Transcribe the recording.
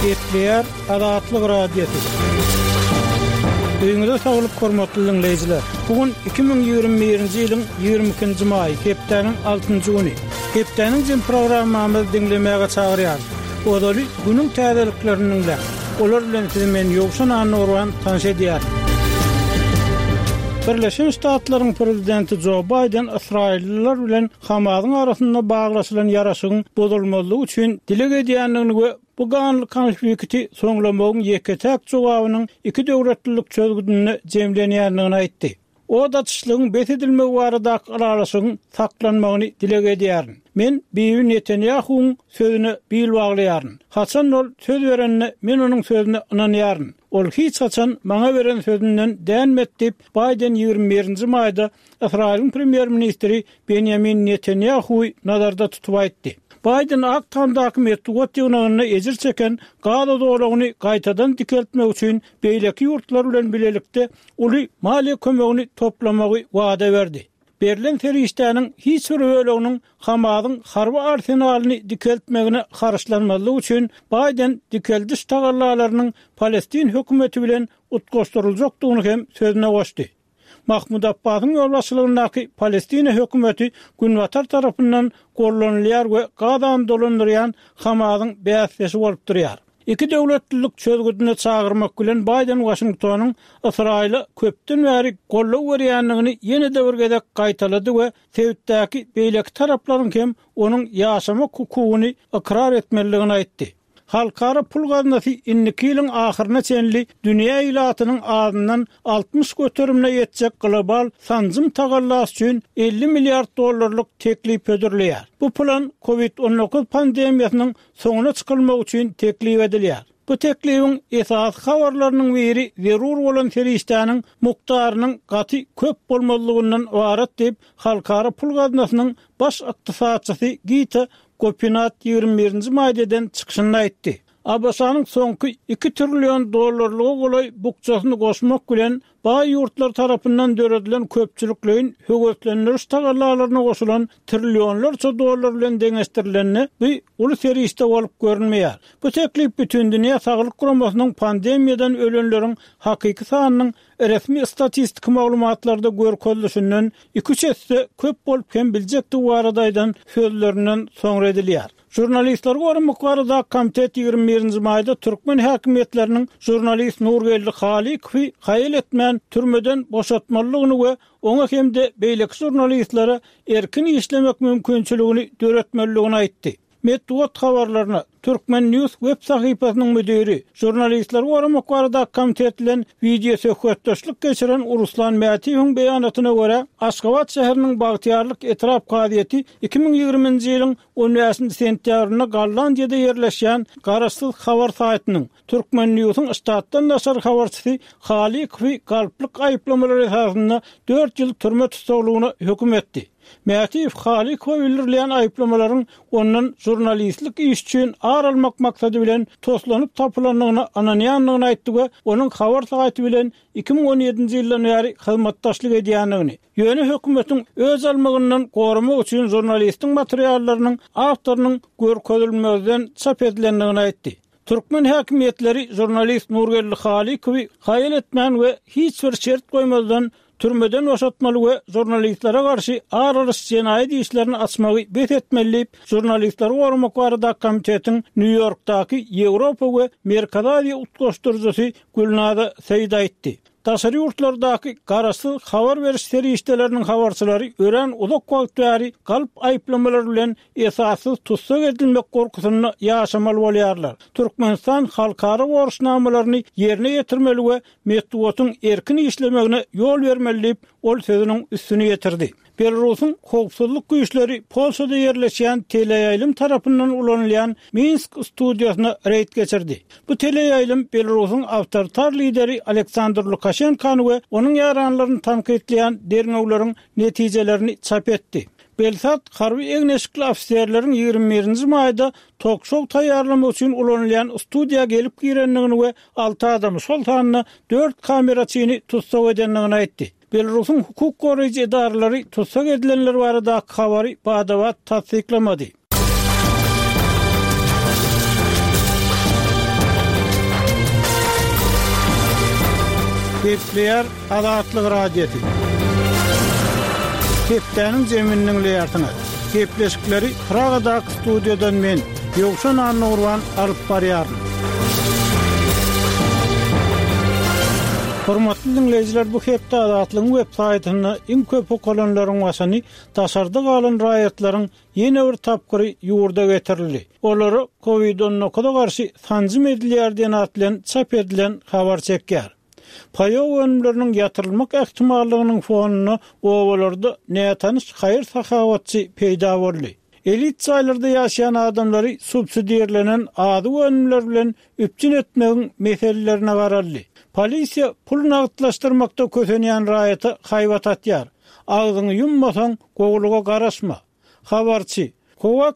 Etler Adatlyk radiosu. Öňüňizde saglyk hormatly dinleýijiler. Bugün 2021-nji ýylyň 22-nji maý, hepdeniň 6-njy güni. Hepdeniň jym programmamyzy dinlemäge çagyrýar. Odaly günüň täzeliklerini dinle. Olar bilen sizi men ýokşan anurwan tanış edýär. Birleşen Ştatlaryň prezidenti Joe Biden Israilliler bilen Hamasyň arasynda baglaşylan ýaraşygyň bozulmalygy üçin dileg edýändigini we bu ganlyk konflikti soňlamagyň ýeketek jogabynyň iki döwletlilik çözgüdüni jemlenýändigini aýtdy. O da tışlygyň betedilmegi barada araşygyň saklanmagyny dileg edýär. Men Bibi Netanyahu'nun sözüne bil baglaýaryn. Haçan ol söz berenne men onuň sözüne inanýaryn. Ol hiç haçan maňa beren sözünden dänmet dip Biden 21-nji maýda Israil premier ministri Benjamin Netanyahu'y nazarda tutup aýtdy. Biden aktamdaky metduat ýygnagyny ejir çeken Gaza dowlagyny gaýtadan dikeltmek üçin beýleki ýurtlar bilen bilelikde uly maliýe kömegini toplamagy wada berdi. Berlin feriştanyň hiç bir böleginiň Hamasyň harby arsenalyny dikeltmegine karşılanmalygy üçin Biden dikeldiş tagallalarynyň Palestin hökümeti bilen utgaşdyryljakdygyny hem sözüne goşdy. Mahmud Abbas'ın ýolbaşçylygyndaky Palestina hökümeti Günwatar tarapyndan gollanylýar we Gazany dolandyrýan Hamasyň bäsdesi bolup durýar. İki döwletlilik çözgüdüne çagyrmak bilen Biden Washingtonyň Israila köpden bäri gollaw berýändigini ýene-de bir gezek gaýtalady we Tewitdäki beýleki taraplaryň hem onuň ýaşama hukugyny ikrar etmeligini aýtdy. Halkara pul gaznasy inniki ýylyň ahyryna çenli dünýä ýylatynyň adyndan 60 götürümle ýetjek global sanjym tagallas üçin $50 milyard teklip ödürlýär. Bu plan COVID-19 pandemiýasynyň soňuna çykylmak üçin teklip edilýär. Bu teklibiň esas habarlarynyň biri zerur bolan feriştanyň mukdarynyň gaty köp bolmalygyndan ibaret dip halkara pul gaznasynyň baş ykdysadçysy Gita Kopinat 21-nji maýdadan çykyşyny aýtdy. Abasanyň soňky $2 trillion golay bukçasyny goşmak bilen baý ýurtlar tarapyndan döredilen köpçülikliň höwetleniriş tagallalaryna goşulan trillionlarça dollar bilen deňeşdirilenini bu uly ferişte bolup görünmeýär. Bu teklip bütün dünýä saglyk guramasynyň pandemiýadan ölenleriň hakyky sanynyň resmi statistik maglumatlarda görkezilişinden 2-3 esse köp bolup hem biljekdi baradaýdan sözlerinden soňra edilýär. Jurnalistler goramak barada komitet 21-nji maýda türkmen häkimetleriniň jurnalist Nurgelli Halikowy haýyl etmän türmeden boşatmalygyny we oňa hemde beýleki jurnalistlere erkin işlemek mümkinçiligini döretmeligini aýtdy. Metduat habarlaryna Türkmen News web sahypasynyň müdiri, jurnalistler goramak barada komitet bilen video söhbetdeşlik geçiren Ruslan Mätiýewiň beýanatyna görä, Aşgabat şäheriniň Bagtyarlyk etrap gazieti 2020-nji ýylyň 10 sentýabryna Gollandiýada ýerleşýän garaşsyz habar saýtynyň Türkmen News'un ştatdan naşar habarçysy Halikowy galplyk aýplamalary esasynda 4 ýyl türme tutulmagyna höküm etdi. Mätiýew Halikowy bildirilýän aýplamalaryň onuň jurnalistlik iş üçin aralmak maksady bilen toslanyp tapylandygyny ananýanlygyny aýtdy we onuň habar saýty bilen 2017-nji ýyldan bäri hyzmatdaşlyk edýändigini, ýöne hökümetiň öz almagyndan gorumak üçin jurnalistiň materiallarynyň awtorynyň görkezilmezden çap edilendigini aýtdy. Türkmen häkimetleri jurnalist Nurgelli Halikowy haýyl etmän we hiç bir şert goýmazdan türmeden boşatmaly we jurnalistlere garşy aralyş jenaýat işlerini açmagy bet etmeli. Jurnalistler gorumak barada komitetiň New Yorkdaky Ýewropa we Merkez Aziýa utgaşdyrjysy Gülnada Seýid aýtdy. Taşary ýurtlardaky garaşsyz habar beriş ferişteleriniň habarçylary ören uzak wagtary galp aýplamalar bilen esassız tutsak edilmek gorkusyny ýaşamaly bolýarlar. Türkmenistan halkara borçnamalaryny ýerine ýetirmeli we metduatyň erkin işlemegine ýol bermeli, ol sözüniň üstüne ýetirdi. Belarusyň howpsuzlyk güýçleri Polşada ýerleşýän teleýaýlym tarapyndan ulanylýan Minsk studiýasyna reýd geçirdi. Bu teleýaýlym Belarusyň awtoritar lideri Aleksandr Lukashenkany we onuň ýaranlaryny tanqidleýän derňewleriň netijelerini çap etdi. Belsat harby egneşikli ofisiýerleriň 21-nji maýda talk-show taýýarlamak üçin ulanylýan studiýa gelip girendigini we 6 adam şol tanyna 4 kameraçyny tutsak edenligini aýtdy. Belarusyň hukuk goraýjy edaralary tutsak edilenler barada habary badawat tasdiklamady. Kepler Azatlyk radiosi. Keplerin zemininin leyartına. Kepleşikleri Pragadak studiodan men Ýogşan Annurwan alyp barýaryn. Hormatly dinleýijiler, bu hepde Azatlygyň web saýtyna iň köp okulanlaryň wasyny tasarda galan raýatlaryň ýene bir tapgyry ýurda getirildi. Olary Covid-19 garşy tanzym edilýär diýen atlan çap edilen habar çekýär. Paýaw önümleriniň ýatyrylmak ähtimallygynyň fonuna owalarda näýetaniş haýır sahawatçy peýda boldy. Elit çaýlarda ýaşaýan adamlary subsidiýerlenen ady önümler bilen üpçün etmegiň meselelerine garaldy. Polisiýa pul nagdlaşdyrmakda kösenýän raýaty haýbat atýar. Agzyňy ýummasaň gowluga garaşma. Habarçy: Kovax